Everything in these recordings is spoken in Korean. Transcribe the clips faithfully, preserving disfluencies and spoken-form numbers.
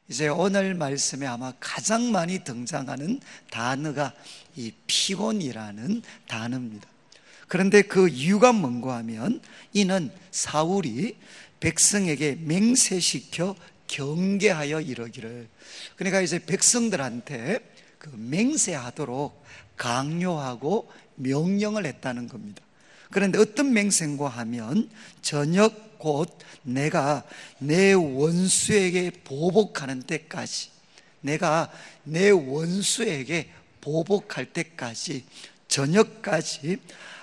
이제 오늘 말씀에 아마 가장 많이 등장하는 단어가 이 피곤이라는 단어입니다. 그런데 그 이유가 뭔가 하면 이는 사울이 백성에게 맹세시켜 경계하여 이러기를, 그러니까 이제 백성들한테 그 맹세하도록 강요하고 명령을 했다는 겁니다. 그런데 어떤 맹세인가 하면 저녁 곧 내가 내 원수에게 보복하는 때까지, 내가 내 원수에게 보복할 때까지, 저녁까지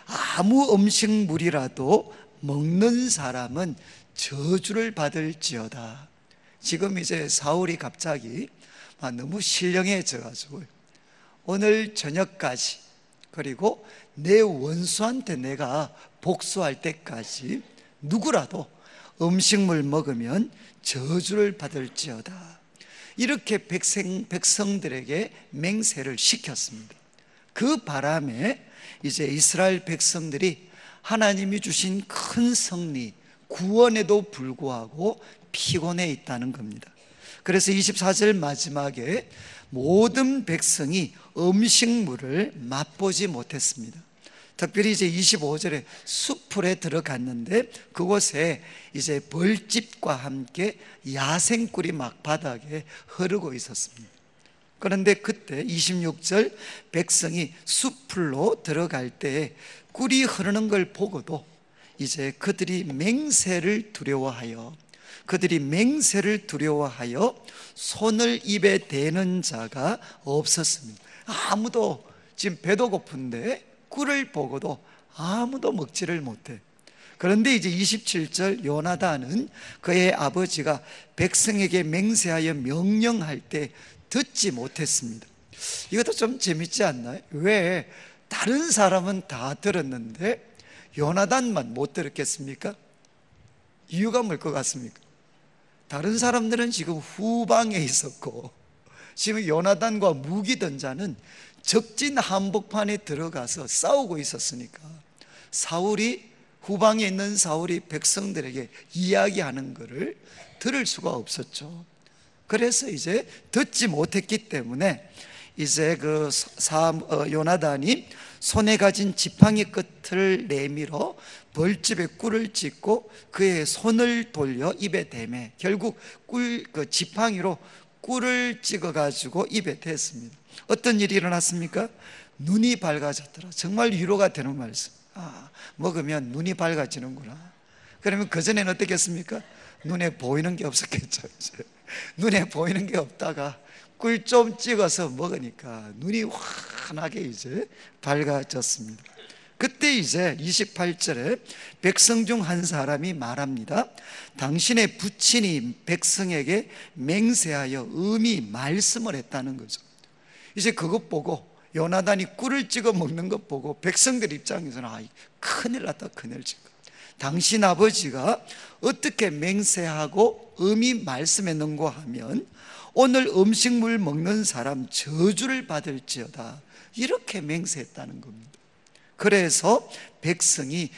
아무 음식물이라도 먹는 사람은 저주를 받을지어다. 지금 이제 사울이 갑자기 너무 신령해져가지고 오늘 저녁까지, 그리고 내 원수한테 내가 복수할 때까지 누구라도 음식물 먹으면 저주를 받을지어다, 이렇게 백성, 백성들에게 맹세를 시켰습니다. 그 바람에 이제 이스라엘 백성들이 하나님이 주신 큰 승리, 구원에도 불구하고 피곤해 있다는 겁니다. 그래서 이십사 절 마지막에 모든 백성이 음식물을 맛보지 못했습니다. 특별히 이제 이십오 절에 숲풀에 들어갔는데 그곳에 이제 벌집과 함께 야생꿀이 막 바닥에 흐르고 있었습니다. 그런데 그때 이십육 절 백성이 숲풀로 들어갈 때 꿀이 흐르는 걸 보고도 이제 그들이 맹세를 두려워하여 그들이 맹세를 두려워하여 손을 입에 대는 자가 없었습니다. 아무도 지금 배도 고픈데 꿀을 보고도 아무도 먹지를 못해. 그런데 이제 이십칠 절 요나단은 그의 아버지가 백성에게 맹세하여 명령할 때 듣지 못했습니다. 이것도 좀 재밌지 않나요? 왜 다른 사람은 다 들었는데 요나단만 못 들었겠습니까? 이유가 뭘 것 같습니까? 다른 사람들은 지금 후방에 있었고 지금 요나단과 무기던자는 적진 한복판에 들어가서 싸우고 있었으니까 사울이, 후방에 있는 사울이 백성들에게 이야기하는 것을 들을 수가 없었죠. 그래서 이제 듣지 못했기 때문에 이제 그 사, 어, 요나단이 손에 가진 지팡이 끝을 내밀어 벌집에 꿀을 찍고 그의 손을 돌려 입에 대매 결국 꿀, 그 지팡이로 꿀을 찍어 가지고 입에 댔습니다. 어떤 일이 일어났습니까? 눈이 밝아졌더라. 정말 위로가 되는 말씀. 아, 먹으면 눈이 밝아지는구나. 그러면 그전에는 어떻겠습니까? 눈에 보이는 게 없었겠죠. 이제. 눈에 보이는 게 없다가 꿀 좀 찍어서 먹으니까 눈이 환하게 이제 밝아졌습니다. 그때 이제 이십팔 절에 백성 중 한 사람이 말합니다. 당신의 부친이 백성에게 맹세하여 음히 말씀을 했다는 거죠. 이제 그것 보고 요나단이 꿀을 찍어 먹는 것 보고 백성들 입장에서는 아, 큰일 났다, 큰일 지금. 당신 아버지가 어떻게 맹세하고 음히 말씀했는가 하면 오늘 음식물 먹는 사람 저주를 받을지어다, 이렇게 맹세했다는 겁니다. 그래서 백성이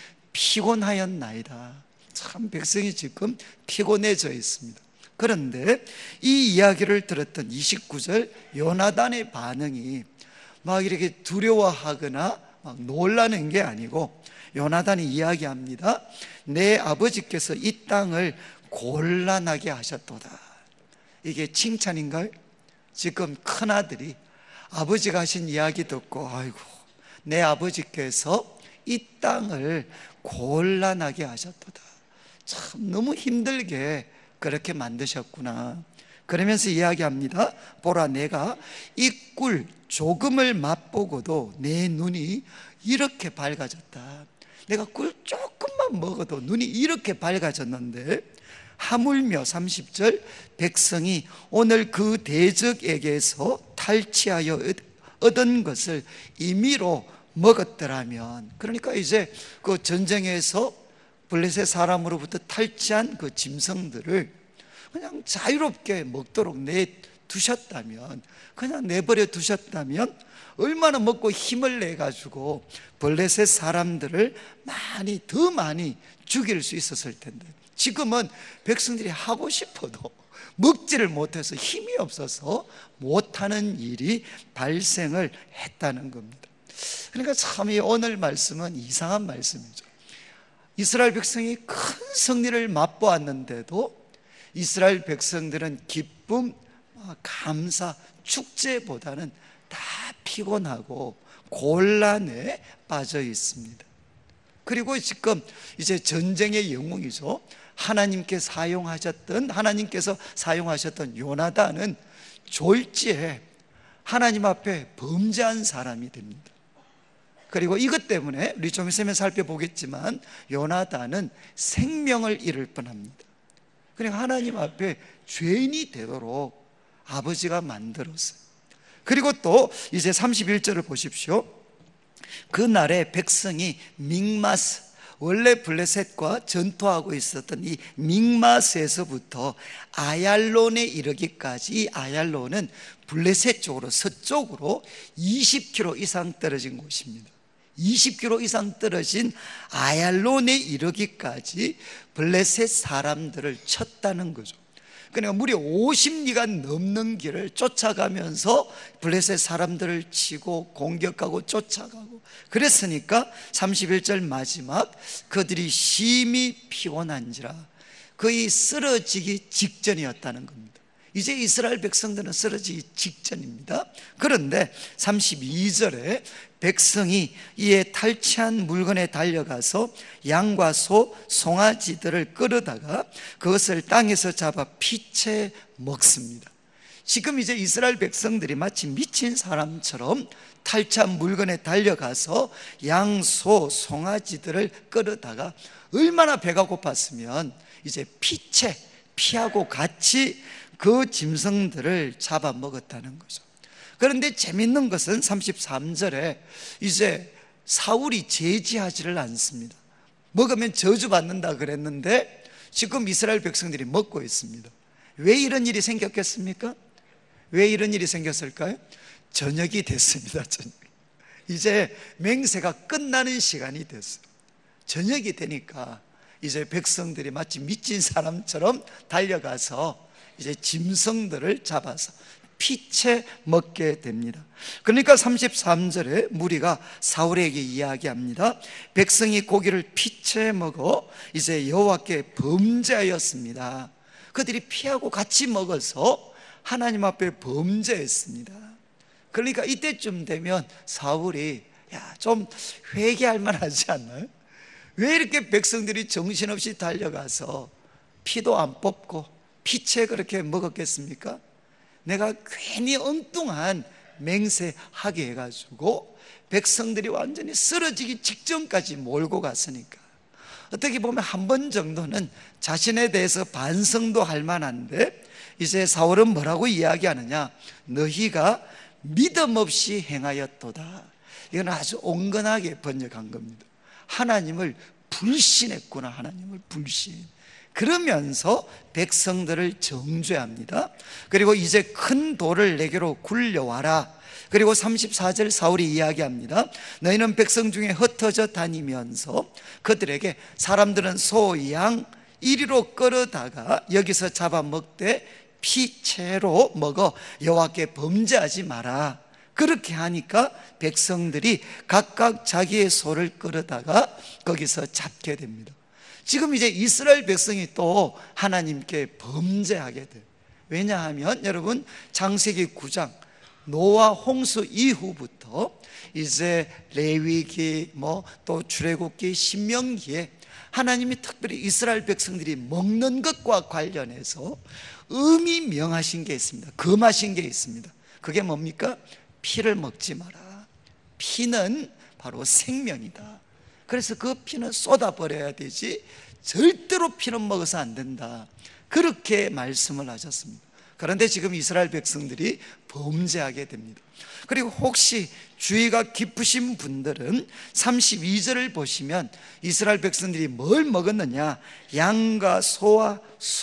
피곤하였나이다. 참 백성이 지금 피곤해져 있습니다. 그런데 이 이야기를 들었던 이십구 절 요나단의 반응이 막 이렇게 두려워하거나 막 놀라는 게 아니고 요나단이 이야기합니다. 내 아버지께서 이 땅을 곤란하게 하셨도다. 이게 칭찬인가요? 지금 큰아들이 아버지가 하신 이야기 듣고 아이고 내 아버지께서 이 땅을 곤란하게 하셨도다. 참 너무 힘들게 그렇게 만드셨구나. 그러면서 이야기합니다. 보라, 내가 이 꿀 조금을 맛보고도 내 눈이 이렇게 밝아졌다. 내가 꿀 조금만 먹어도 눈이 이렇게 밝아졌는데 하물며 삼십 절 백성이 오늘 그 대적에게서 탈취하여 얻은 것을 임의로 먹었더라면, 그러니까 이제 그 전쟁에서 블레셋 사람으로부터 탈취한 그 짐승들을 그냥 자유롭게 먹도록 내두셨다면, 그냥 내버려 두셨다면 얼마나 먹고 힘을 내가지고 블레셋 사람들을 많이 더 많이 죽일 수 있었을 텐데 지금은 백성들이 하고 싶어도 먹지를 못해서 힘이 없어서 못하는 일이 발생을 했다는 겁니다. 그러니까 참 이 오늘 말씀은 이상한 말씀이죠. 이스라엘 백성이 큰 승리를 맛보았는데도 이스라엘 백성들은 기쁨, 감사, 축제보다는 다 피곤하고 곤란에 빠져 있습니다. 그리고 지금 이제 전쟁의 영웅이죠. 하나님께 사용하셨던 하나님께서 사용하셨던 요나단은 졸지에 하나님 앞에 범죄한 사람이 됩니다. 그리고 이것 때문에 우리 좀 있으면 살펴보겠지만 요나단은 생명을 잃을 뻔합니다. 그러니까 하나님 앞에 죄인이 되도록 아버지가 만들었어요. 그리고 또 이제 삼십일 절을 보십시오. 그날에 백성이 믹마스, 원래 블레셋과 전투하고 있었던 이 믹마스에서부터 아얄론에 이르기까지, 이 아얄론은 블레셋 쪽으로 서쪽으로 이십 킬로미터 이상 떨어진 곳입니다. 이십 킬로미터 이상 떨어진 아얄론에 이르기까지 블레셋 사람들을 쳤다는 거죠. 그러니까 무려 오십 리가 넘는 길을 쫓아가면서 블레셋 사람들을 치고 공격하고 쫓아가고, 그랬으니까 삼십일 절 마지막, 그들이 심히 피곤한지라 거의 쓰러지기 직전이었다는 겁니다. 이제 이스라엘 백성들은 쓰러지기 직전입니다. 그런데 삼십이 절에 백성이 이에 탈취한 물건에 달려가서 양과 소, 송아지들을 끌어다가 그것을 땅에서 잡아 피채 먹습니다. 지금 이제 이스라엘 백성들이 마치 미친 사람처럼 탈취한 물건에 달려가서 양, 소, 송아지들을 끌어다가 얼마나 배가 고팠으면 이제 피채, 피하고 같이 그 짐승들을 잡아 먹었다는 거죠. 그런데 재밌는 것은 삼십삼 절에 이제 사울이 제지하지를 않습니다. 먹으면 저주받는다 그랬는데 지금 이스라엘 백성들이 먹고 있습니다. 왜 이런 일이 생겼겠습니까? 왜 이런 일이 생겼을까요? 저녁이 됐습니다. 저녁. 이제 맹세가 끝나는 시간이 됐어요. 저녁이 되니까 이제 백성들이 마치 미친 사람처럼 달려가서 이제 짐승들을 잡아서 피채 먹게 됩니다. 그러니까 삼십삼 절에 무리가 사울에게 이야기합니다. 백성이 고기를 피채 먹어 이제 여호와께 범죄하였습니다. 그들이 피하고 같이 먹어서 하나님 앞에 범죄했습니다. 그러니까 이때쯤 되면 사울이 야, 좀 회개할 만하지 않나요? 왜 이렇게 백성들이 정신없이 달려가서 피도 안 뽑고 피채 그렇게 먹었겠습니까? 내가 괜히 엉뚱한 맹세하게 해가지고 백성들이 완전히 쓰러지기 직전까지 몰고 갔으니까 어떻게 보면 한 번 정도는 자신에 대해서 반성도 할 만한데, 이제 사울은 뭐라고 이야기하느냐? 너희가 믿음 없이 행하였도다. 이건 아주 온건하게 번역한 겁니다. 하나님을 불신했구나. 하나님을 불신. 그러면서 백성들을 정죄합니다. 그리고 이제 큰 돌을 내게로 굴려와라. 그리고 삼십사 절 사울이 이야기합니다. 너희는 백성 중에 흩어져 다니면서 그들에게 사람들은 소, 양 이리로 끌어다가 여기서 잡아먹되 피채로 먹어 여호와께 범죄하지 마라. 그렇게 하니까 백성들이 각각 자기의 소를 끌어다가 거기서 잡게 됩니다. 지금 이제 이스라엘 백성이 또 하나님께 범죄하게 돼요. 왜냐하면 여러분 창세기 구 장 노아 홍수 이후부터 이제 레위기 뭐 또 출애굽기 신명기에 하나님이 특별히 이스라엘 백성들이 먹는 것과 관련해서 음이 명하신 게 있습니다. 금하신 게 있습니다. 그게 뭡니까? 피를 먹지 마라. 피는 바로 생명이다. 그래서 그 피는 쏟아버려야 되지 절대로 피는 먹어서 안 된다. 그렇게 말씀을 하셨습니다. 그런데 지금 이스라엘 백성들이 범죄하게 됩니다. 그리고 혹시 주의가 깊으신 분들은 삼십이 절을 보시면 이스라엘 백성들이 뭘 먹었느냐? 양과 소와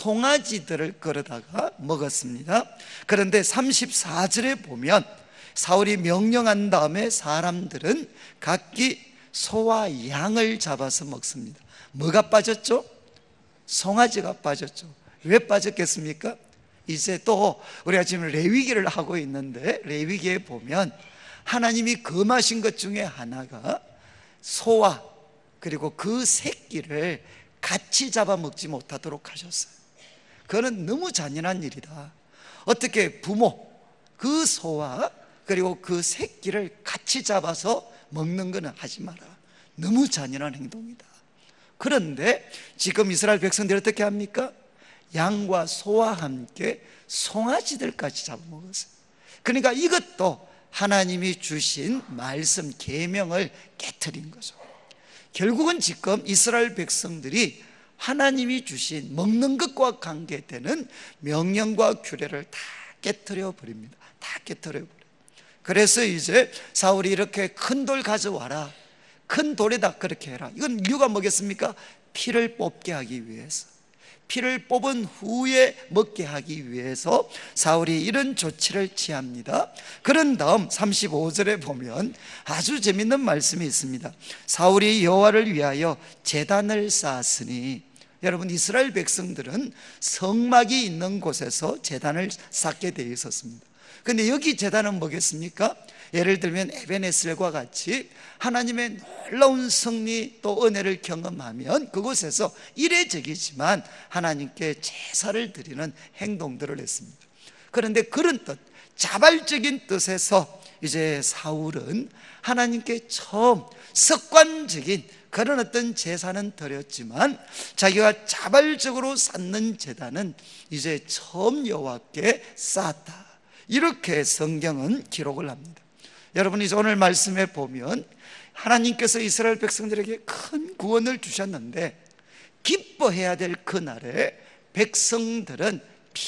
송아지들을 끌어다가 먹었습니다. 그런데 삼십사 절에 보면 사울이 명령한 다음에 사람들은 각기 소와 양을 잡아서 먹습니다. 뭐가 빠졌죠? 송아지가 빠졌죠. 왜 빠졌겠습니까? 이제 또 우리가 지금 레위기를 하고 있는데 레위기에 보면 하나님이 금하신 것 중에 하나가 소와 그리고 그 새끼를 같이 잡아먹지 못하도록 하셨어요. 그거는 너무 잔인한 일이다. 어떻게 부모 그 소와 그리고 그 새끼를 같이 잡아서 먹는 것은 하지 마라. 너무 잔인한 행동이다. 그런데 지금 이스라엘 백성들이 어떻게 합니까? 양과 소와 함께 송아지들까지 잡아먹었어요. 그러니까 이것도 하나님이 주신 말씀 계명을 깨트린 거죠. 결국은 지금 이스라엘 백성들이 하나님이 주신 먹는 것과 관계되는 명령과 규례를 다 깨트려 버립니다. 다 깨트려 버려요. 그래서 이제 사울이 이렇게 큰 돌 가져와라, 큰 돌에다 그렇게 해라. 이건 이유가 뭐겠습니까? 피를 뽑게 하기 위해서, 피를 뽑은 후에 먹게 하기 위해서 사울이 이런 조치를 취합니다. 그런 다음 삼십오 절에 보면 아주 재밌는 말씀이 있습니다. 사울이 여호와를 위하여 제단을 쌓았으니, 여러분 이스라엘 백성들은 성막이 있는 곳에서 제단을 쌓게 되어 있었습니다. 그런데 여기 제단은 뭐겠습니까? 예를 들면 에베네셀과 같이 하나님의 놀라운 승리 또 은혜를 경험하면 그곳에서 이례적이지만 하나님께 제사를 드리는 행동들을 했습니다. 그런데 그런 뜻, 자발적인 뜻에서 이제 사울은 하나님께 처음 습관적인 그런 어떤 제사는 드렸지만 자기가 자발적으로 쌓는 제단은 이제 처음 여호와께 쌓았다. 이렇게 성경은 기록을 합니다. 여러분 이제 오늘 말씀에 보면 하나님께서 이스라엘 백성들에게 큰 구원을 주셨는데 기뻐해야 될 그날에 백성들은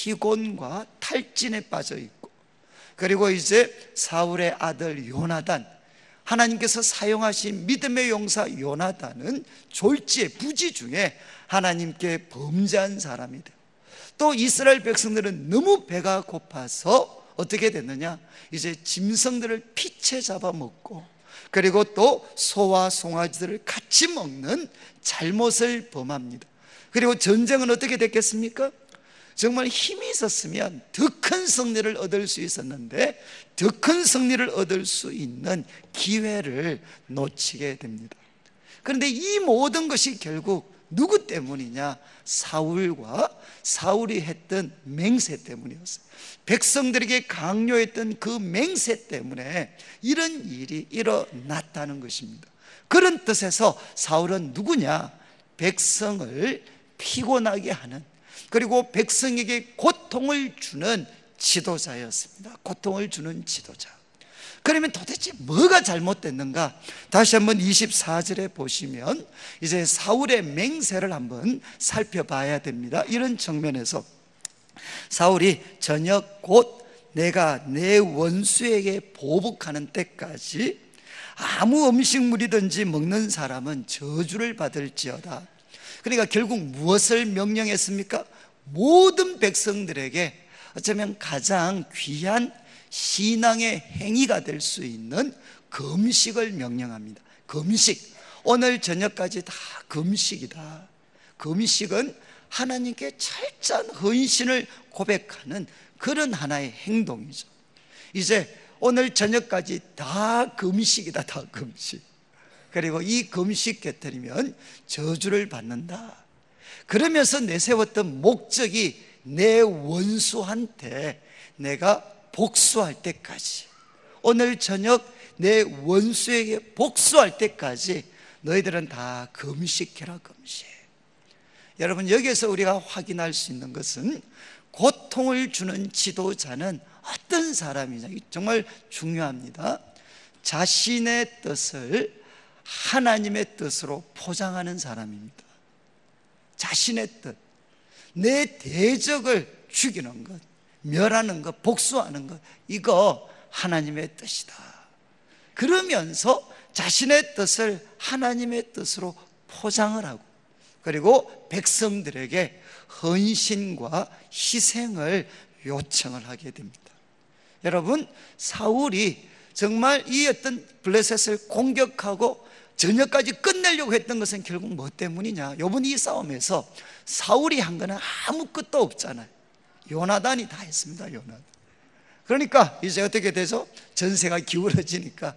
피곤과 탈진에 빠져 있고, 그리고 이제 사울의 아들 요나단, 하나님께서 사용하신 믿음의 용사 요나단은 졸지에 부지 중에 하나님께 범죄한 사람이 돼요. 또 이스라엘 백성들은 너무 배가 고파서 어떻게 됐느냐, 이제 짐승들을 피채 잡아먹고 그리고 또 소와 송아지들을 같이 먹는 잘못을 범합니다. 그리고 전쟁은 어떻게 됐겠습니까? 정말 힘이 있었으면 더 큰 승리를 얻을 수 있었는데 더 큰 승리를 얻을 수 있는 기회를 놓치게 됩니다. 그런데 이 모든 것이 결국 누구 때문이냐? 사울과 사울이 했던 맹세 때문이었어요. 백성들에게 강요했던 그 맹세 때문에 이런 일이 일어났다는 것입니다. 그런 뜻에서 사울은 누구냐? 백성을 피곤하게 하는, 그리고 백성에게 고통을 주는 지도자였습니다. 고통을 주는 지도자. 그러면 도대체 뭐가 잘못됐는가? 다시 한번 이십사 절에 보시면 이제 사울의 맹세를 한번 살펴봐야 됩니다. 이런 측면에서 사울이 저녁 곧 내가 내 원수에게 보복하는 때까지 아무 음식물이든지 먹는 사람은 저주를 받을지어다. 그러니까 결국 무엇을 명령했습니까? 모든 백성들에게 어쩌면 가장 귀한 신앙의 행위가 될 수 있는 금식을 명령합니다. 금식, 오늘 저녁까지 다 금식이다. 금식은 하나님께 철저한 헌신을 고백하는 그런 하나의 행동이죠. 이제 오늘 저녁까지 다 금식이다. 다 금식. 그리고 이 금식 깨뜨리면 저주를 받는다. 그러면서 내세웠던 목적이 내 원수한테 내가 복수할 때까지, 오늘 저녁 내 원수에게 복수할 때까지 너희들은 다 금식해라. 금식. 여러분 여기에서 우리가 확인할 수 있는 것은 고통을 주는 지도자는 어떤 사람이냐, 정말 중요합니다. 자신의 뜻을 하나님의 뜻으로 포장하는 사람입니다. 자신의 뜻, 내 대적을 죽이는 것, 멸하는 것, 복수하는 것, 이거 하나님의 뜻이다. 그러면서 자신의 뜻을 하나님의 뜻으로 포장을 하고, 그리고 백성들에게 헌신과 희생을 요청을 하게 됩니다. 여러분 사울이 정말 이 어떤 블레셋을 공격하고 저녁까지 끝내려고 했던 것은 결국 뭐 때문이냐? 이번 이 싸움에서 사울이 한 거는 아무것도 없잖아요. 요나단이 다 했습니다. 요나단. 그러니까 이제 어떻게 되죠? 전세가 기울어지니까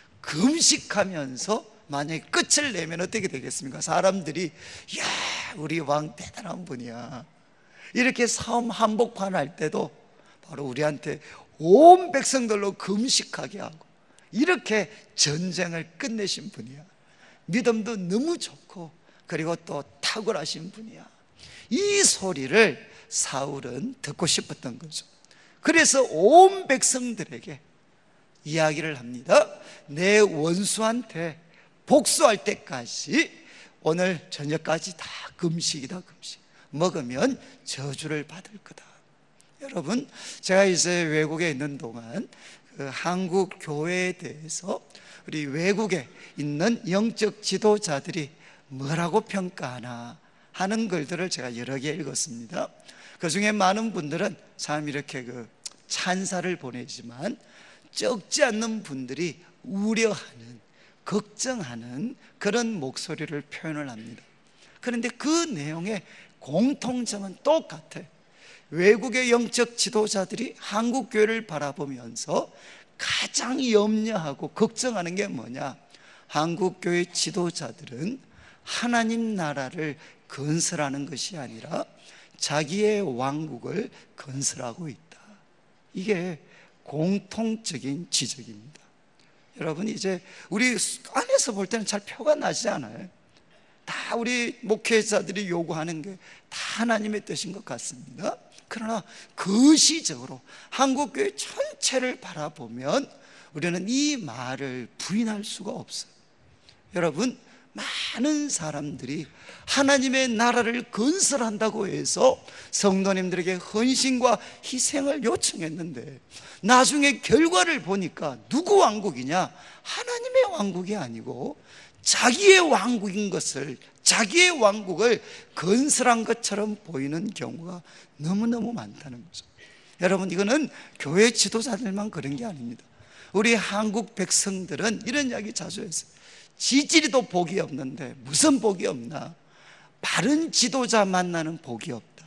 금식하면서 만약에 끝을 내면 어떻게 되겠습니까? 사람들이 야, 우리 왕 대단한 분이야. 이렇게 싸움 한복판 할 때도 바로 우리한테 온 백성들로 금식하게 하고 이렇게 전쟁을 끝내신 분이야. 믿음도 너무 좋고 그리고 또 탁월하신 분이야. 이 소리를 사울은 듣고 싶었던 거죠. 그래서 온 백성들에게 이야기를 합니다. 내 원수한테 복수할 때까지 오늘 저녁까지 다 금식이다. 금식 먹으면 저주를 받을 거다. 여러분, 제가 이제 외국에 있는 동안 그 한국 교회에 대해서 우리 외국에 있는 영적 지도자들이 뭐라고 평가하나 하는 글들을 제가 여러 개 읽었습니다. 그 중에 많은 분들은 참 이렇게 그 찬사를 보내지만 적지 않는 분들이 우려하는, 걱정하는 그런 목소리를 표현을 합니다. 그런데 그 내용의 공통점은 똑같아요. 외국의 영적 지도자들이 한국 교회를 바라보면서 가장 염려하고 걱정하는 게 뭐냐? 한국 교회 지도자들은 하나님 나라를 건설하는 것이 아니라 자기의 왕국을 건설하고 있다. 이게 공통적인 지적입니다. 여러분, 이제 우리 안에서 볼 때는 잘 표가 나지 않아요. 다 우리 목회자들이 요구하는 게 다 하나님의 뜻인 것 같습니다. 그러나 거시적으로 한국교회 전체를 바라보면 우리는 이 말을 부인할 수가 없어요. 여러분, 많은 사람들이 하나님의 나라를 건설한다고 해서 성도님들에게 헌신과 희생을 요청했는데 나중에 결과를 보니까 누구 왕국이냐? 하나님의 왕국이 아니고 자기의 왕국인 것을, 자기의 왕국을 건설한 것처럼 보이는 경우가 너무너무 많다는 거죠. 여러분, 이거는 교회 지도자들만 그런 게 아닙니다. 우리 한국 백성들은 이런 이야기 자주 했어요. 지지리도 복이 없는데 무슨 복이 없나? 바른 지도자 만나는 복이 없다.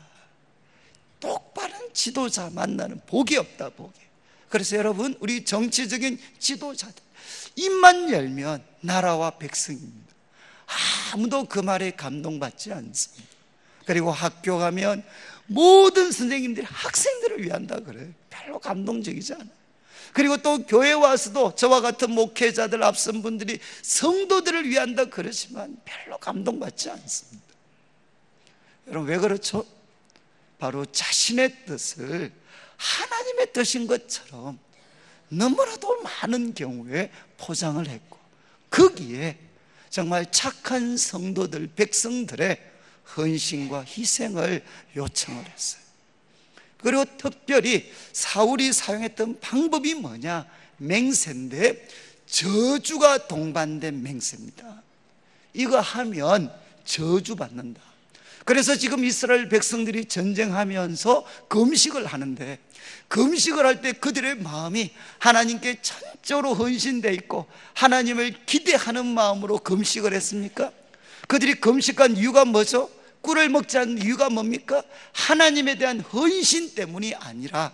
똑바른 지도자 만나는 복이 없다. 복이. 그래서 여러분, 우리 정치적인 지도자들 입만 열면 나라와 백성입니다. 아무도 그 말에 감동받지 않습니다. 그리고 학교 가면 모든 선생님들이 학생들을 위한다 그래요. 별로 감동적이지 않아요. 그리고 또 교회 와서도 저와 같은 목회자들, 앞선 분들이 성도들을 위한다 그러지만 별로 감동받지 않습니다. 여러분, 왜 그렇죠? 바로 자신의 뜻을 하나님의 뜻인 것처럼 너무나도 많은 경우에 포장을 했고 거기에 정말 착한 성도들, 백성들의 헌신과 희생을 요청을 했어요. 그리고 특별히 사울이 사용했던 방법이 뭐냐? 맹세인데 저주가 동반된 맹세입니다. 이거 하면 저주받는다. 그래서 지금 이스라엘 백성들이 전쟁하면서 금식을 하는데 금식을 할 때 그들의 마음이 하나님께 전적으로 헌신되어 있고 하나님을 기대하는 마음으로 금식을 했습니까? 그들이 금식한 이유가 뭐죠? 꿀을 먹지 않는 이유가 뭡니까? 하나님에 대한 헌신 때문이 아니라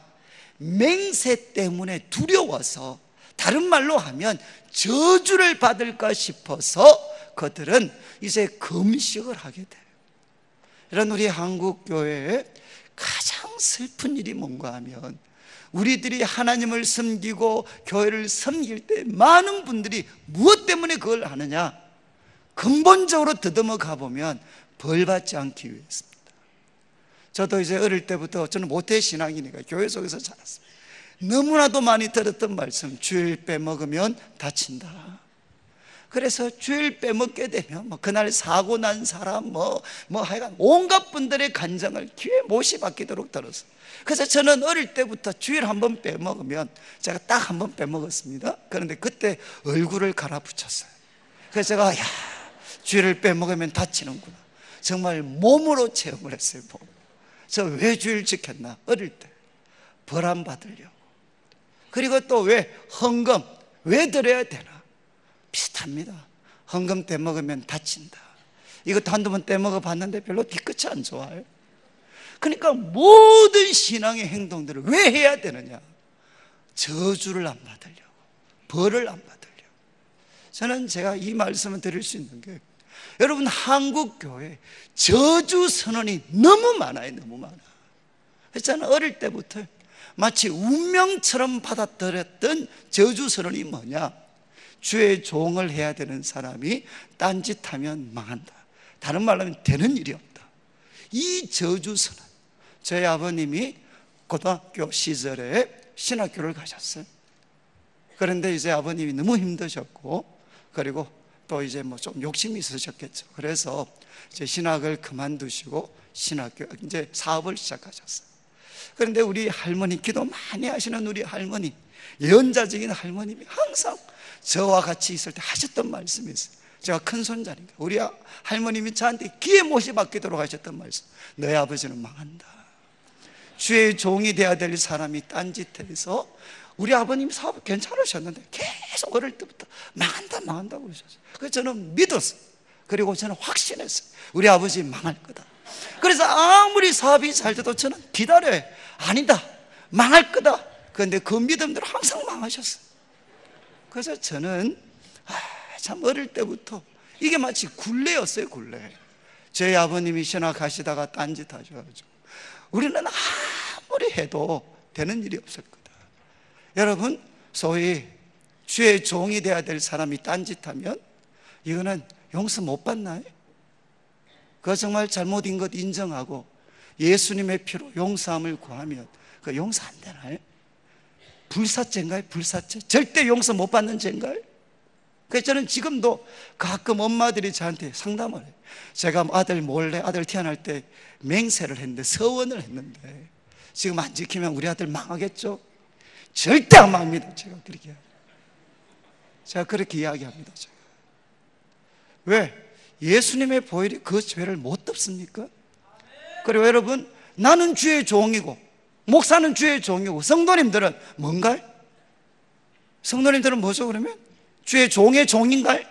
맹세 때문에 두려워서, 다른 말로 하면 저주를 받을까 싶어서 그들은 이제 금식을 하게 돼요. 이런 우리 한국 교회에 가장 슬픈 일이 뭔가 하면 우리들이 하나님을 섬기고 교회를 섬길 때 많은 분들이 무엇 때문에 그걸 하느냐? 근본적으로 더듬어 가보면 벌 받지 않기 위해서입니다. 저도 이제 어릴 때부터, 저는 모태 신앙이니까 교회 속에서 자랐어요. 너무나도 많이 들었던 말씀, 주일 빼먹으면 다친다. 그래서 주일 빼먹게 되면 뭐 그날 사고 난 사람 뭐, 뭐 하여간 온갖 분들의 간정을 귀에 못이 박히도록 들었어요. 그래서 저는 어릴 때부터 주일 한 번 빼먹으면, 제가 딱 한 번 빼먹었습니다. 그런데 그때 얼굴을 갈아붙였어요. 그래서 제가 야, 주일을 빼먹으면 다치는구나, 정말 몸으로 체험을 했어요. 몸. 저 왜 주일 지켰나? 어릴 때 벌 안 받으려고. 그리고 또 왜 헌금 왜 드려야 되나? 비슷합니다. 헌금 떼먹으면 다친다. 이것도 한두 번 떼먹어 봤는데 별로 뒤끝이 안 좋아요. 그러니까 모든 신앙의 행동들을 왜 해야 되느냐? 저주를 안 받으려고, 벌을 안 받으려고. 저는 제가 이 말씀을 드릴 수 있는 게, 여러분 한국교회 저주 선언이 너무 많아요. 너무 많아. 그래서 저는 어릴 때부터 마치 운명처럼 받아들였던 저주 선언이 뭐냐? 주의 종을 해야 되는 사람이 딴짓하면 망한다. 다른 말로 하면 되는 일이 없다. 이 저주 선언. 저희 아버님이 고등학교 시절에 신학교를 가셨어요. 그런데 이제 아버님이 너무 힘드셨고, 그리고 또 이제 뭐 좀 욕심이 있으셨겠죠. 그래서 이제 신학을 그만두시고 신학교 이제 사업을 시작하셨어요. 그런데 우리 할머니, 기도 많이 하시는 우리 할머니, 예언자적인 할머님이 항상 저와 같이 있을 때 하셨던 말씀이 있어요. 제가 큰 손자니까 우리 할머님이 저한테 귀에 못이 박히도록 하셨던 말씀. 너희 아버지는 망한다. 주의 종이 되어야 될 사람이 딴짓해서, 우리 아버님 사업 괜찮으셨는데 계속 어릴 때부터 망한다 망한다고 그러셨어요. 그래서 저는 믿었어요. 그리고 저는 확신했어요. 우리 아버지 망할 거다. 그래서 아무리 사업이 잘 돼도 저는 기다려요. 아니다, 망할 거다. 그런데 그 믿음대로 항상 망하셨어요. 그래서 저는 아, 참 어릴 때부터 이게 마치 굴레였어요. 굴레. 저희 아버님이 신학하시다가 딴짓하셔가지고 우리는 아무리 해도 되는 일이 없을 거다. 여러분, 소위 주의 종이 되어야 될 사람이 딴짓하면 이거는 용서 못 받나요? 그거 정말 잘못인 것 인정하고 예수님의 피로 용서함을 구하면 그 용서 안 되나요? 불사죄인가요? 불사죄? 절대 용서 못 받는 죄인가요? 그래서 저는 지금도 가끔 엄마들이 저한테 상담을 해요. 제가 아들 몰래, 아들 태어날 때 맹세를 했는데, 서원을 했는데 지금 안 지키면 우리 아들 망하겠죠? 절대 안 망합니다. 제가 그렇게 이야기. 제가 그렇게 이야기합니다. 제가. 왜? 예수님의 보혈이 그 죄를 못 덮습니까? 그리고 여러분, 나는 주의 종이고 목사는 주의 종이고 성도님들은 뭔가요? 성도님들은 뭐죠 그러면? 주의 종의 종인가요?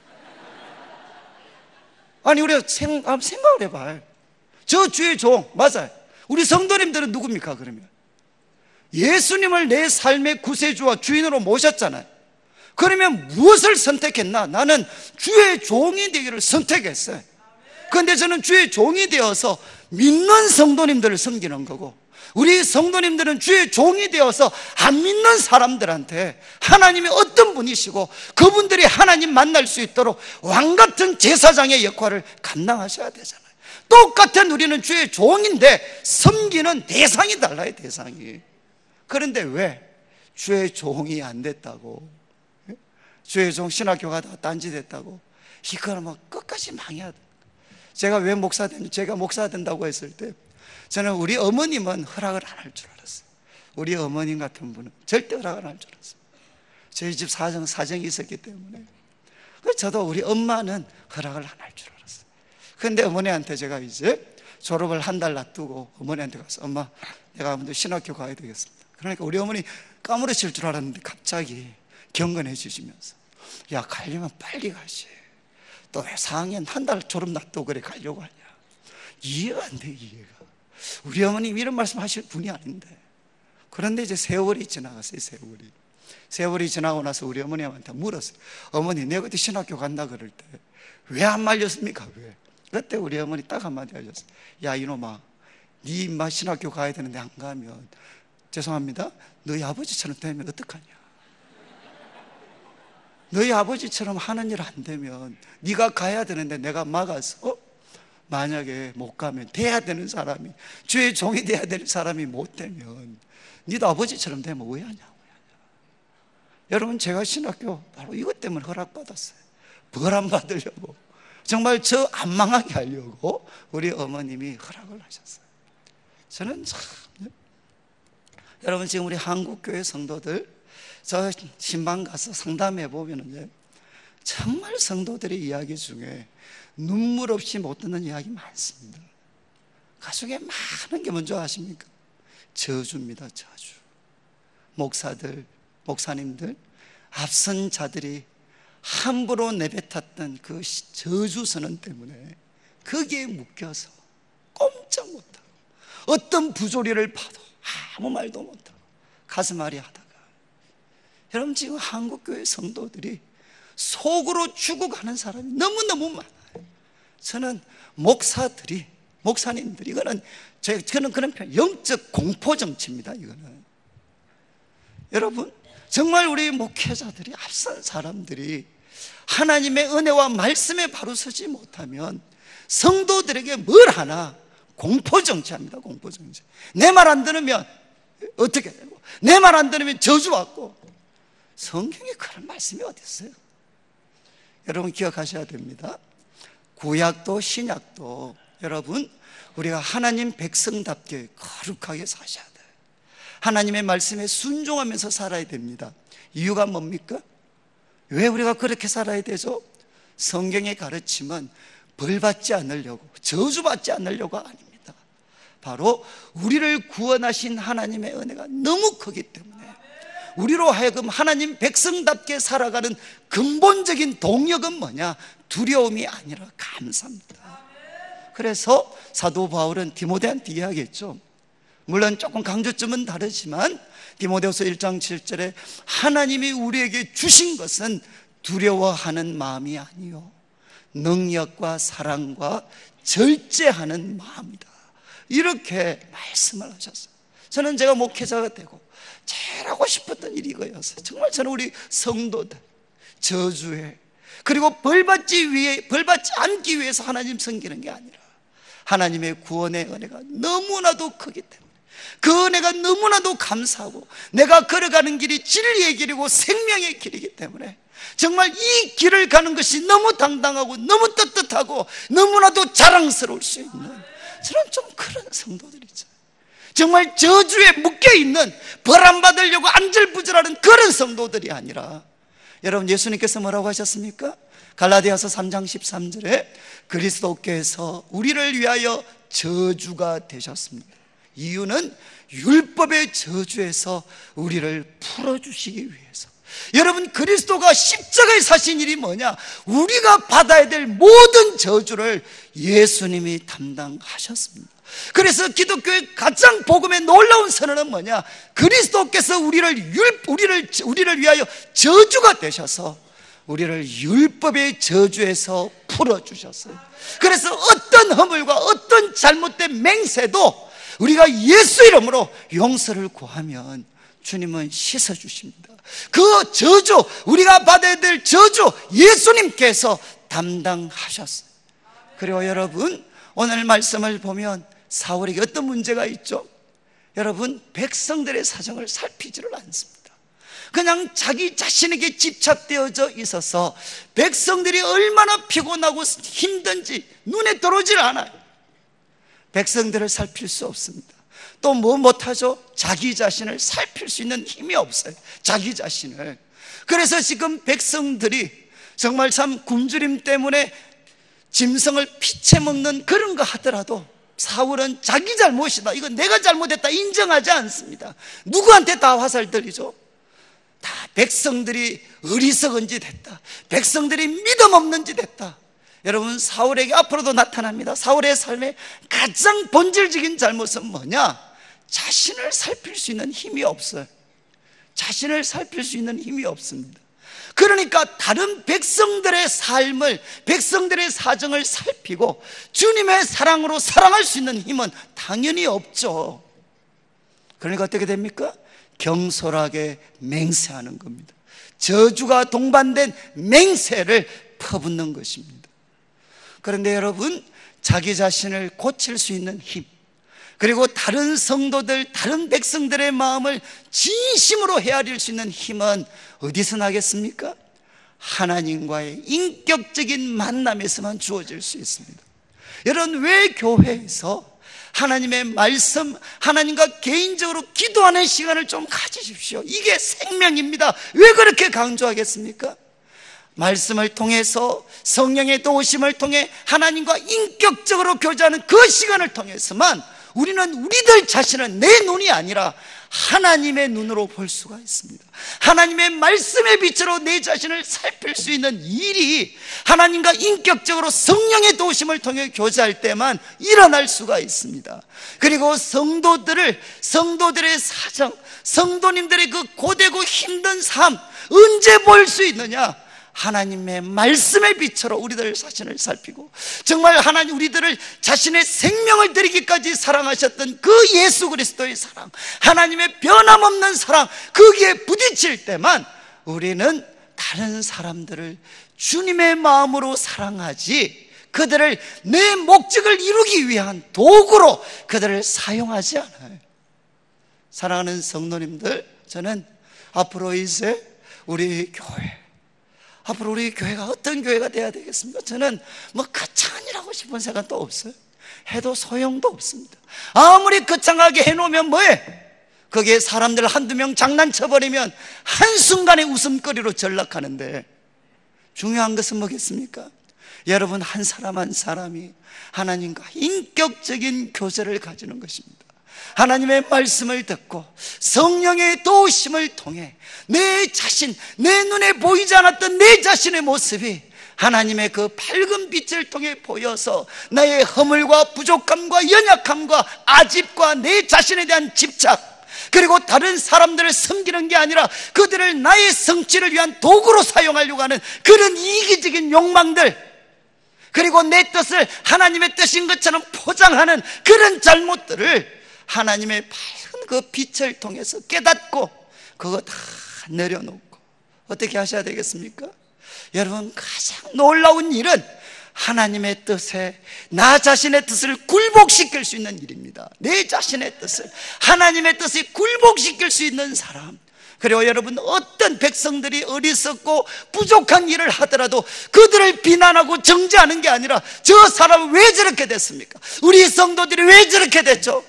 아니, 우리가 생각, 생각을 해봐요. 저 주의 종, 맞아요. 우리 성도님들은 누굽니까 그러면? 예수님을 내 삶의 구세주와 주인으로 모셨잖아요. 그러면 무엇을 선택했나? 나는 주의 종이 되기를 선택했어요. 그런데 저는 주의 종이 되어서 믿는 성도님들을 섬기는 거고, 우리 성도님들은 주의 종이 되어서 안 믿는 사람들한테 하나님이 어떤 분이시고 그분들이 하나님 만날 수 있도록 왕같은 제사장의 역할을 감당하셔야 되잖아요. 똑같은 우리는 주의 종인데 섬기는 대상이 달라요. 대상이. 그런데 왜 주의 종이 안 됐다고, 주의 종 신학교 가다가 딴짓했다고 이거는 뭐 끝까지 망해야 돼. 제가 왜 목사 된, 제가 목사 된다고 했을 때 저는 우리 어머님은 허락을 안 할 줄 알았어요. 우리 어머님 같은 분은 절대 허락을 안 할 줄 알았어요. 저희 집 사정, 사정이 있었기 때문에. 저도 우리 엄마는 허락을 안 할 줄 알았어요. 그런데 어머니한테 제가 이제 졸업을 한 달 놔두고 어머니한테 가서, 엄마, 내가 아무튼 신학교 가야 되겠습니다. 그러니까 우리 어머니 까무러칠 줄 알았는데 갑자기 경건해 주시면서, 야, 가려면 빨리 가시. 또 왜 사 학년 한 달 졸업 놔두고 그래 가려고 하냐. 이해가 안 돼, 이해가. 우리 어머님 이런 말씀 하실 분이 아닌데. 그런데 이제 세월이 지나갔어요. 세월이 세월이 지나고 나서 우리 어머님한테 물었어요. 어머니, 내가 그때 신학교 간다 그럴 때 왜 안 말렸습니까? 왜? 그때 우리 어머니 딱 한마디 하셨어요. 야, 이놈아, 네 인마 신학교 가야 되는데 안 가면, 죄송합니다, 너희 아버지처럼 되면 어떡하냐. 너희 아버지처럼 하는 일 안 되면 네가 가야 되는데 내가 막아서 만약에 못 가면, 돼야 되는 사람이, 주의 종이 돼야 될 사람이 못 되면 네도 아버지처럼 되면 왜 하냐, 왜 하냐. 여러분, 제가 신학교 바로 이것 때문에 허락받았어요. 벌 안 받으려고, 정말 저 안 망하게 하려고 우리 어머님이 허락을 하셨어요. 저는 참, 여러분, 지금 우리 한국교회 성도들, 저 신방 가서 상담해 보면은 정말 성도들의 이야기 중에 눈물 없이 못 듣는 이야기 많습니다. 가족에 많은 게 뭔지 아십니까? 저주입니다. 저주. 목사들, 목사님들, 앞선 자들이 함부로 내뱉었던 그 저주 선언 때문에 거기에 묶여서 꼼짝 못하고 어떤 부조리를 봐도 아무 말도 못하고 가슴앓이 하다가, 여러분 지금 한국교회 성도들이 속으로 죽어가는 사람이 너무너무 많아요. 저는 목사들이, 목사님들이, 이거는 저는 그런 편, 영적 공포 정치입니다. 이거는 여러분 정말 우리 목회자들이, 앞선 사람들이 하나님의 은혜와 말씀에 바로 서지 못하면 성도들에게 뭘 하나 공포 정치합니다. 공포 정치. 내 말 안 들으면 어떻게 되고, 내 말 안 들으면 저주받고. 성경에 그런 말씀이 어디 있어요? 여러분 기억하셔야 됩니다. 구약도 신약도 여러분 우리가 하나님 백성답게 거룩하게 사셔야 돼요. 하나님의 말씀에 순종하면서 살아야 됩니다. 이유가 뭡니까? 왜 우리가 그렇게 살아야 되죠? 성경의 가르침은 벌받지 않으려고, 저주받지 않으려고 아닙니다. 바로 우리를 구원하신 하나님의 은혜가 너무 크기 때문에 우리로 하여금 하나님 백성답게 살아가는 근본적인 동력은 뭐냐? 두려움이 아니라 감사입니다. 그래서 사도 바울은 디모데한테 이야기했죠. 물론 조금 강조점은 다르지만 디모데후서 일 장 칠 절에 하나님이 우리에게 주신 것은 두려워하는 마음이 아니요 능력과 사랑과 절제하는 마음이다, 이렇게 말씀을 하셨어요. 저는 제가 목회자가 되고 제일 하고 싶었던 일이 이거였어요. 정말 저는 우리 성도들 저주에, 그리고 벌받지 위해, 벌받지 않기 위해서 하나님 섬기는 게 아니라 하나님의 구원의 은혜가 너무나도 크기 때문에 그 은혜가 너무나도 감사하고 내가 걸어가는 길이 진리의 길이고 생명의 길이기 때문에 정말 이 길을 가는 것이 너무 당당하고 너무 떳떳하고 너무나도 자랑스러울 수 있는, 저는 좀 그런 성도들이죠. 정말 저주에 묶여있는, 벌 안 받으려고 안절부절하는 그런 성도들이 아니라, 여러분 예수님께서 뭐라고 하셨습니까? 갈라디아서 삼 장 십삼 절에 그리스도께서 우리를 위하여 저주가 되셨습니다. 이유는 율법의 저주에서 우리를 풀어주시기 위해서. 여러분 그리스도가 십자가에 사신 일이 뭐냐? 우리가 받아야 될 모든 저주를 예수님이 담당하셨습니다. 그래서 기독교의 가장 복음의 놀라운 선언은 뭐냐? 그리스도께서 우리를 율, 우리를, 우리를 위하여 저주가 되셔서 우리를 율법의 저주에서 풀어주셨어요. 그래서 어떤 허물과 어떤 잘못된 맹세도 우리가 예수 이름으로 용서를 구하면 주님은 씻어주십니다. 그 저주, 우리가 받아야 될 저주 예수님께서 담당하셨어요. 그리고 여러분 오늘 말씀을 보면 사울에게 어떤 문제가 있죠? 여러분 백성들의 사정을 살피지를 않습니다. 그냥 자기 자신에게 집착되어져 있어서 백성들이 얼마나 피곤하고 힘든지 눈에 들어오질 않아요. 백성들을 살필 수 없습니다. 또 뭐 못하죠? 자기 자신을 살필 수 있는 힘이 없어요. 자기 자신을. 그래서 지금 백성들이 정말 참 굶주림 때문에 짐승을 피채 먹는 그런 거 하더라도 사울은 자기 잘못이다, 이건 내가 잘못했다 인정하지 않습니다. 누구한테 다 화살 들리죠? 다 백성들이 어리석은 짓 했다, 백성들이 믿음 없는 짓 했다. 여러분 사울에게 앞으로도 나타납니다. 사울의 삶의 가장 본질적인 잘못은 뭐냐? 자신을 살필 수 있는 힘이 없어요. 자신을 살필 수 있는 힘이 없습니다. 그러니까 다른 백성들의 삶을, 백성들의 사정을 살피고 주님의 사랑으로 사랑할 수 있는 힘은 당연히 없죠. 그러니까 어떻게 됩니까? 경솔하게 맹세하는 겁니다. 저주가 동반된 맹세를 퍼붓는 것입니다. 그런데 여러분 자기 자신을 고칠 수 있는 힘, 그리고 다른 성도들, 다른 백성들의 마음을 진심으로 헤아릴 수 있는 힘은 어디서 나겠습니까? 하나님과의 인격적인 만남에서만 주어질 수 있습니다. 여러분 왜 교회에서 하나님의 말씀, 하나님과 개인적으로 기도하는 시간을 좀 가지십시오. 이게 생명입니다. 왜 그렇게 강조하겠습니까? 말씀을 통해서 성령의 도우심을 통해 하나님과 인격적으로 교제하는 그 시간을 통해서만 우리는 우리들 자신은 내 눈이 아니라 하나님의 눈으로 볼 수가 있습니다. 하나님의 말씀의 빛으로 내 자신을 살필 수 있는 일이 하나님과 인격적으로 성령의 도우심을 통해 교제할 때만 일어날 수가 있습니다. 그리고 성도들을, 성도들의 사정, 성도님들의 그 고되고 힘든 삶 언제 볼 수 있느냐? 하나님의 말씀의 빛으로 우리들 자신을 살피고, 정말 하나님 우리들을 자신의 생명을 드리기까지 사랑하셨던 그 예수 그리스도의 사랑, 하나님의 변함없는 사랑, 거기에 부딪힐 때만 우리는 다른 사람들을 주님의 마음으로 사랑하지, 그들을 내 목적을 이루기 위한 도구로 그들을 사용하지 않아요. 사랑하는 성도님들, 저는 앞으로 이제 우리 교회, 앞으로 우리 교회가 어떤 교회가 돼야 되겠습니까? 저는 뭐 거창이라고 싶은 생각도 없어요. 해도 소용도 없습니다. 아무리 거창하게 해놓으면 뭐해? 거기에 사람들 한두 명 장난쳐버리면 한순간에 웃음거리로 전락하는데, 중요한 것은 뭐겠습니까? 여러분 한 사람 한 사람이 하나님과 인격적인 교제를 가지는 것입니다. 하나님의 말씀을 듣고 성령의 도우심을 통해 내 자신, 내 눈에 보이지 않았던 내 자신의 모습이 하나님의 그 밝은 빛을 통해 보여서 나의 허물과 부족함과 연약함과 아집과 내 자신에 대한 집착, 그리고 다른 사람들을 섬기는 게 아니라 그들을 나의 성취를 위한 도구로 사용하려고 하는 그런 이기적인 욕망들, 그리고 내 뜻을 하나님의 뜻인 것처럼 포장하는 그런 잘못들을 하나님의 밝은 그 빛을 통해서 깨닫고 그거 다 내려놓고 어떻게 하셔야 되겠습니까? 여러분, 가장 놀라운 일은 하나님의 뜻에 나 자신의 뜻을 굴복시킬 수 있는 일입니다. 내 자신의 뜻을 하나님의 뜻에 굴복시킬 수 있는 사람, 그리고 여러분, 어떤 백성들이 어리석고 부족한 일을 하더라도 그들을 비난하고 정죄하는 게 아니라 저 사람은 왜 저렇게 됐습니까? 우리 성도들이 왜 저렇게 됐죠?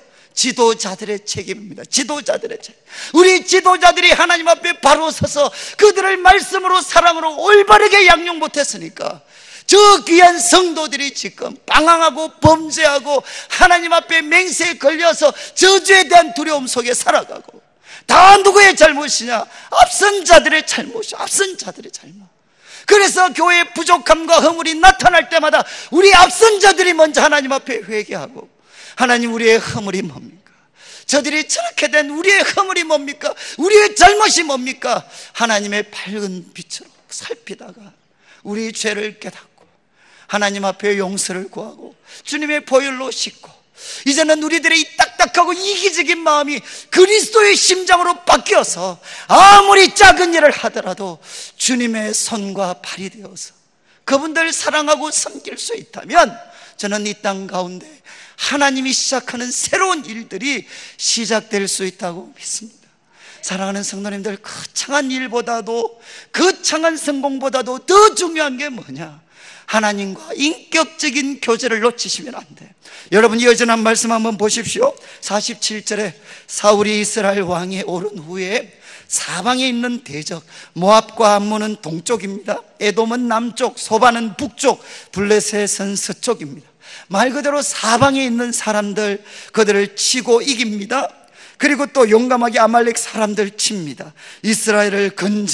지도자들의 책임입니다. 지도자들의 책임. 우리 지도자들이 하나님 앞에 바로 서서 그들을 말씀으로 사랑으로 올바르게 양육 못했으니까 저 귀한 성도들이 지금 방황하고 범죄하고 하나님 앞에 맹세에 걸려서 저주에 대한 두려움 속에 살아가고, 다 누구의 잘못이냐? 앞선 자들의 잘못이죠. 앞선 자들의 잘못. 그래서 교회의 부족함과 허물이 나타날 때마다 우리 앞선 자들이 먼저 하나님 앞에 회개하고, 하나님, 우리의 허물이 뭡니까? 저들이 저렇게 된 우리의 허물이 뭡니까? 우리의 잘못이 뭡니까? 하나님의 밝은 빛으로 살피다가 우리 죄를 깨닫고 하나님 앞에 용서를 구하고 주님의 보혈로 씻고, 이제는 우리들의 이 딱딱하고 이기적인 마음이 그리스도의 심장으로 바뀌어서 아무리 작은 일을 하더라도 주님의 손과 발이 되어서 그분들 사랑하고 섬길 수 있다면, 저는 이 땅 가운데 하나님이 시작하는 새로운 일들이 시작될 수 있다고 믿습니다. 사랑하는 성도님들, 거창한 일보다도, 거창한 성공보다도 더 중요한 게 뭐냐? 하나님과 인격적인 교제를 놓치시면 안 돼. 여러분, 이 여전한 말씀 한번 보십시오. 사십칠 절에 사울이 이스라엘 왕에 오른 후에 사방에 있는 대적, 모압과 암몬은 동쪽입니다. 에돔은 남쪽, 소바는 북쪽, 블레셋은 서쪽입니다. 말 그대로 사방에 있는 사람들, 그들을 치고 이깁니다. 그리고 또 용감하게 아말렉 사람들 칩니다. 이스라엘을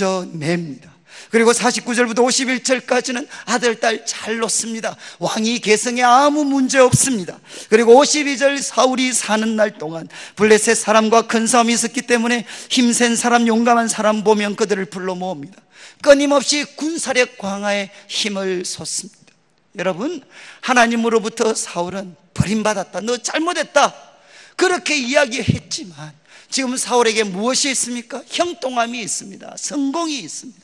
건져냅니다. 그리고 사십구 절부터 오십일 절까지는 아들, 딸 잘 놓습니다. 왕이 계승에 아무 문제 없습니다. 그리고 오십이 절, 사울이 사는 날 동안 블레셋 사람과 큰 싸움이 있었기 때문에 힘센 사람, 용감한 사람 보면 그들을 불러 모읍니다. 끊임없이 군사력 강화에 힘을 쏟습니다. 여러분, 하나님으로부터 사울은 버림받았다, 너 잘못했다, 그렇게 이야기했지만 지금 사울에게 무엇이 있습니까? 형통함이 있습니다. 성공이 있습니다.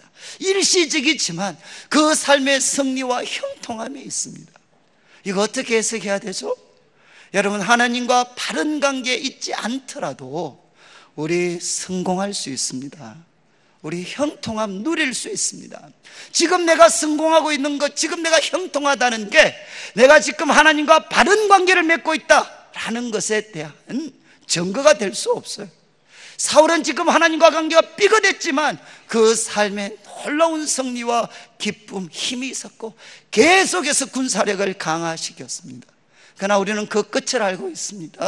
일시적이지만 그 삶의 승리와 형통함이 있습니다. 이거 어떻게 해석해야 되죠? 여러분, 하나님과 바른 관계에 있지 않더라도 우리 성공할 수 있습니다. 우리 형통함 누릴 수 있습니다. 지금 내가 성공하고 있는 것, 지금 내가 형통하다는 게 내가 지금 하나님과 바른 관계를 맺고 있다라는 것에 대한 증거가 될 수 없어요. 사울은 지금 하나님과 관계가 삐걱했지만 그 삶에 놀라운 승리와 기쁨, 힘이 있었고 계속해서 군사력을 강화시켰습니다. 그러나 우리는 그 끝을 알고 있습니다.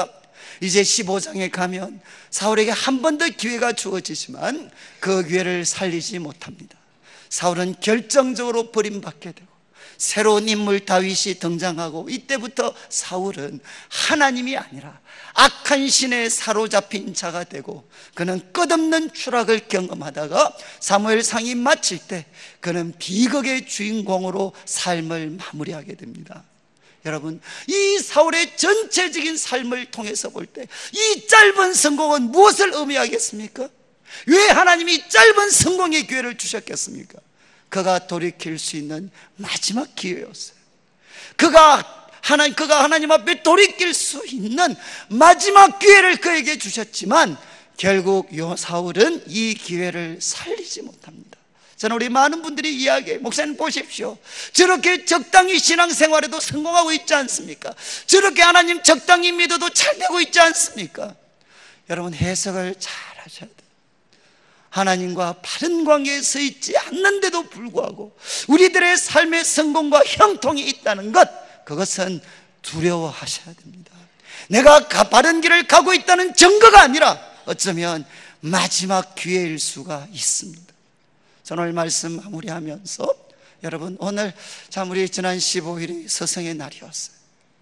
이제 십오 장에 가면 사울에게 한 번 더 기회가 주어지지만 그 기회를 살리지 못합니다. 사울은 결정적으로 버림받게 되고 새로운 인물 다윗이 등장하고, 이때부터 사울은 하나님이 아니라 악한 신에 사로잡힌 자가 되고, 그는 끝없는 추락을 경험하다가 사무엘상이 마칠 때 그는 비극의 주인공으로 삶을 마무리하게 됩니다. 여러분, 이 사울의 전체적인 삶을 통해서 볼 때 이 짧은 성공은 무엇을 의미하겠습니까? 왜 하나님이 짧은 성공의 기회를 주셨겠습니까? 그가 돌이킬 수 있는 마지막 기회였어요. 그가 하나님, 그가 하나님 앞에 돌이킬 수 있는 마지막 기회를 그에게 주셨지만 결국 사울은 이 기회를 살리지 못합니다. 저는 우리 많은 분들이 이야기해요. 목사님 보십시오, 저렇게 적당히 신앙생활에도 성공하고 있지 않습니까? 저렇게 하나님 적당히 믿어도 잘 되고 있지 않습니까? 여러분, 해석을 잘 하셔야 돼요. 하나님과 바른 관계에 서 있지 않는데도 불구하고 우리들의 삶의 성공과 형통이 있다는 것, 그것은 두려워하셔야 됩니다. 내가 바른 길을 가고 있다는 증거가 아니라 어쩌면 마지막 기회일 수가 있습니다. 저는 오늘 말씀 마무리하면서, 여러분, 오늘 참 우리 지난 십오 일이 서성의 날이었어요.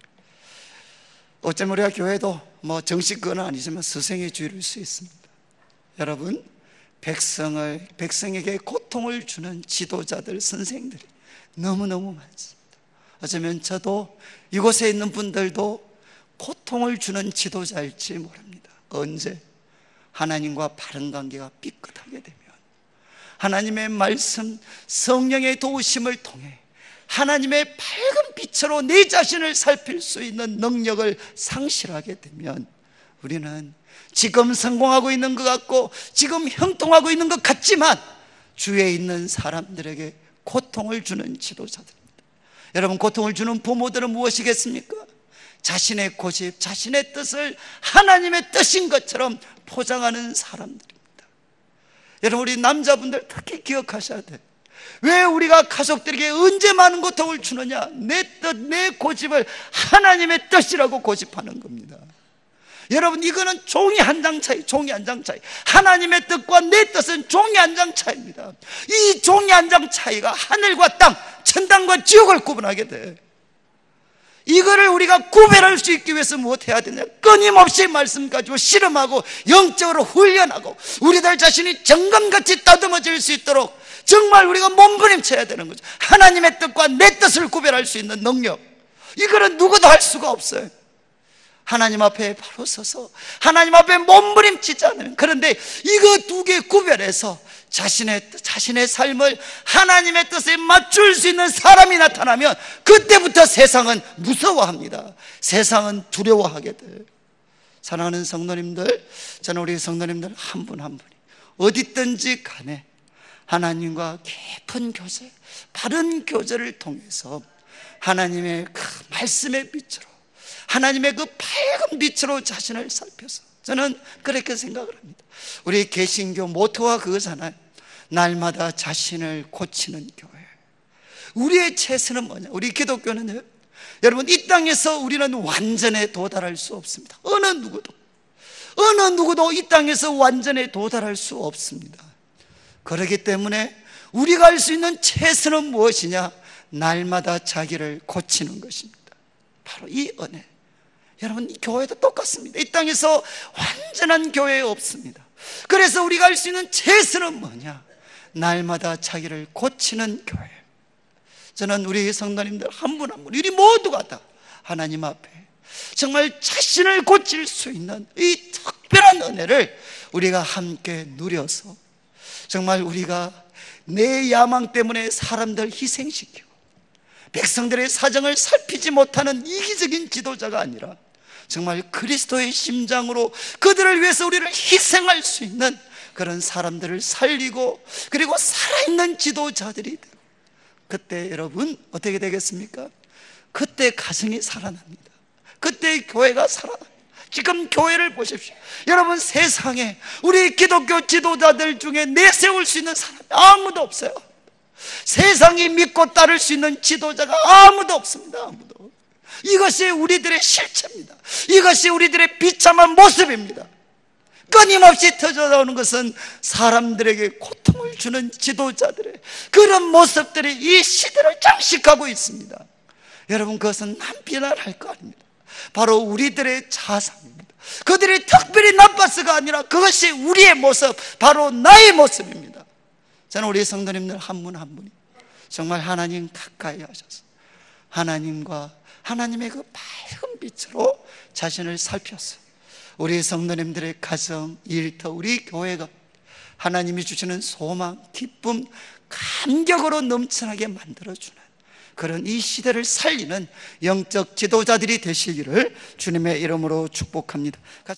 어쩌면 우리가 교회도 뭐 정식 그건 아니지만 서성의 주일일 수 있습니다. 여러분, 백성을, 백성에게 고통을 주는 지도자들, 선생들이 너무너무 많습니다. 어쩌면 저도, 이곳에 있는 분들도 고통을 주는 지도자일지 모릅니다. 언제? 하나님과 바른 관계가 삐끗하게 되면, 하나님의 말씀, 성령의 도우심을 통해 하나님의 밝은 빛으로 내 자신을 살필 수 있는 능력을 상실하게 되면 우리는 지금 성공하고 있는 것 같고 지금 형통하고 있는 것 같지만 주위에 있는 사람들에게 고통을 주는 지도자들입니다. 여러분, 고통을 주는 부모들은 무엇이겠습니까? 자신의 고집, 자신의 뜻을 하나님의 뜻인 것처럼 포장하는 사람들입니다. 여러분, 우리 남자분들 특히 기억하셔야 돼요. 왜 우리가 가족들에게 언제 많은 고통을 주느냐? 내 뜻, 내 고집을 하나님의 뜻이라고 고집하는 겁니다. 여러분, 이거는 종이 한 장 차이, 종이 한 장 차이. 하나님의 뜻과 내 뜻은 종이 한 장 차이입니다. 이 종이 한 장 차이가 하늘과 땅, 천당과 지옥을 구분하게 돼. 이거를 우리가 구별할 수 있기 위해서 무엇해야 되냐? 끊임없이 말씀 가지고 실험하고 영적으로 훈련하고 우리들 자신이 정금같이 다듬어질 수 있도록 정말 우리가 몸부림쳐야 되는 거죠. 하나님의 뜻과 내 뜻을 구별할 수 있는 능력, 이거는 누구도 할 수가 없어요. 하나님 앞에 바로 서서 하나님 앞에 몸부림치지 않으면. 그런데 이거 두 개 구별해서 자신의, 자신의 삶을 하나님의 뜻에 맞출 수 있는 사람이 나타나면 그때부터 세상은 무서워합니다. 세상은 두려워하게 돼요. 사랑하는 성도님들, 저는 우리 성도님들 한 분 한 분이 어디든지 간에 하나님과 깊은 교제, 바른 교제를 통해서 하나님의 그 말씀의 빛으로, 하나님의 그 밝은 빛으로 자신을 살펴서, 저는 그렇게 생각을 합니다. 우리 개신교 모토가 그거잖아요. 날마다 자신을 고치는 교회. 우리의 최선은 뭐냐? 우리 기독교는, 여러분, 이 땅에서 우리는 완전에 도달할 수 없습니다. 어느 누구도 어느 누구도 이 땅에서 완전에 도달할 수 없습니다. 그렇기 때문에 우리가 할 수 있는 최선은 무엇이냐? 날마다 자기를 고치는 것입니다. 바로 이 은혜. 여러분, 이 교회도 똑같습니다. 이 땅에서 완전한 교회 없습니다. 그래서 우리가 할 수 있는 최선은 뭐냐? 날마다 자기를 고치는 교회. 저는 우리 성도님들 한 분 한 분, 우리 모두가 다 하나님 앞에 정말 자신을 고칠 수 있는 이 특별한 은혜를 우리가 함께 누려서, 정말 우리가 내 야망 때문에 사람들 희생시키고 백성들의 사정을 살피지 못하는 이기적인 지도자가 아니라 정말 그리스도의 심장으로 그들을 위해서 우리를 희생할 수 있는 그런 사람들을 살리고, 그리고 살아있는 지도자들이 되고, 그때 여러분 어떻게 되겠습니까? 그때 가정이 살아납니다. 그때 교회가 살아납니다. 지금 교회를 보십시오. 여러분, 세상에 우리 기독교 지도자들 중에 내세울 수 있는 사람이 아무도 없어요. 세상이 믿고 따를 수 있는 지도자가 아무도 없습니다. 아무도. 이것이 우리들의 실체입니다. 이것이 우리들의 비참한 모습입니다. 끊임없이 터져나오는 것은 사람들에게 고통을 주는 지도자들의 그런 모습들이 이 시대를 장식하고 있습니다. 여러분, 그것은 남 비난할 거 아닙니다. 바로 우리들의 자상입니다. 그들이 특별히 나빠서가 아니라 그것이 우리의 모습, 바로 나의 모습입니다. 저는 우리 성도님들 한 분 한 분이 정말 하나님 가까이 하셔서 하나님과 하나님의 그 밝은 빛으로 자신을 살폈어요. 우리 성도님들의 가정, 일터, 우리 교회가 하나님이 주시는 소망, 기쁨, 감격으로 넘쳐나게 만들어주는 그런 이 시대를 살리는 영적 지도자들이 되시기를 주님의 이름으로 축복합니다.